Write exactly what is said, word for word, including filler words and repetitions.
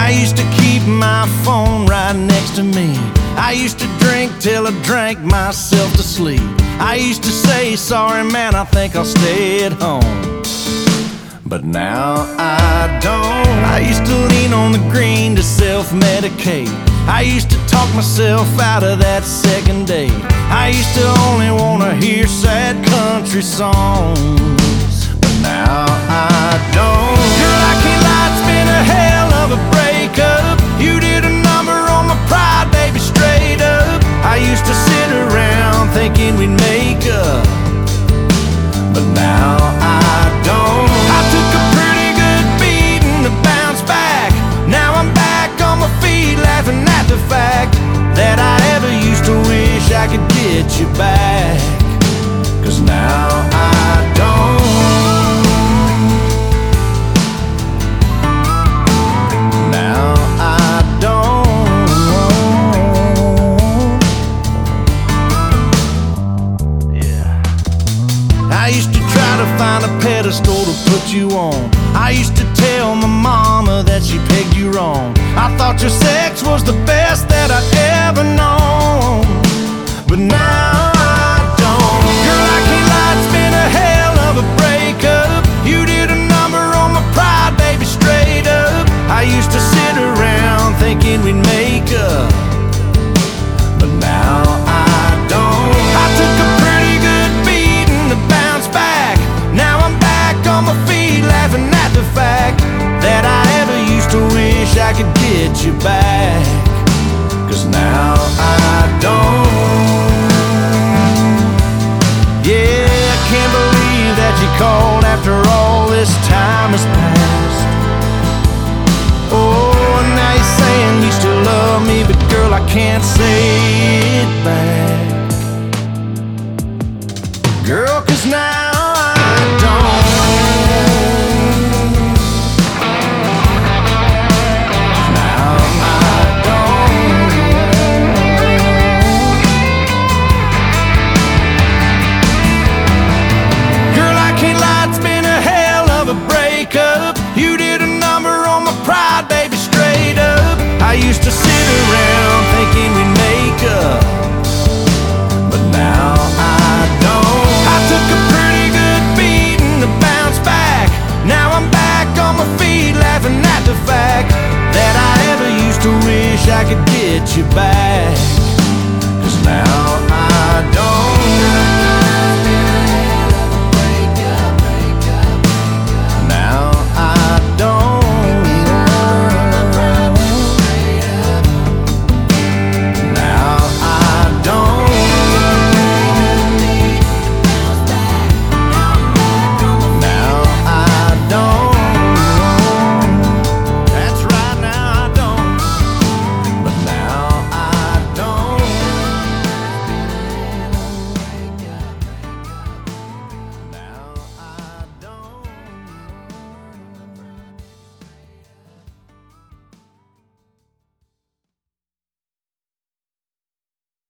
I used to keep my phone right next to me. I used to drink till I drank myself to sleep. I used to say, sorry man, I think I'll stay at home. But now I don't. I used to lean on the green to self-medicate. I used to talk myself out of that second date. I used to only wanna hear sad country songs. But now I don't. Girl, I can't lie, it's been a hell of a breakup. You did a number on my pride, baby, straight up. I used to sit around thinking we'd make up, but now I don't. I took a pretty good beating to bounce back. Now I'm back on my feet, laughing at the fact that I ever used to wish I could get you back. Cause now I don't. Now I don't. Yeah. I used to try to find a pedestal to put you on. I used to tell my mama that she pegged you wrong. I thought your sex was the best that I'd ever known, but now I don't. Girl, I can't lie, it's been a hell of a breakup. You did a number on my pride, baby, straight up. I used to sit around thinking we'd make up, but now I don't. I took a pretty good beating to bounce back. Now I'm back on my feet, laughing at the fact that I ever used to wish I could get you back. Cause now I don't. Yeah, I can't believe that you called after all this time has passed. Oh, now you're saying you still love me, but girl, I can't say it back. Girl, cause now I don't. Now I don't. Girl, I can't lie, it's been a hell of a breakup. You did a number on my pride, baby, straight up. I used to sit around thinking we'd make up, but now I don't. I took a pretty good beating to bounce back. Now I'm back on my feet, laughing at the fact that I ever used to wish I could get you back.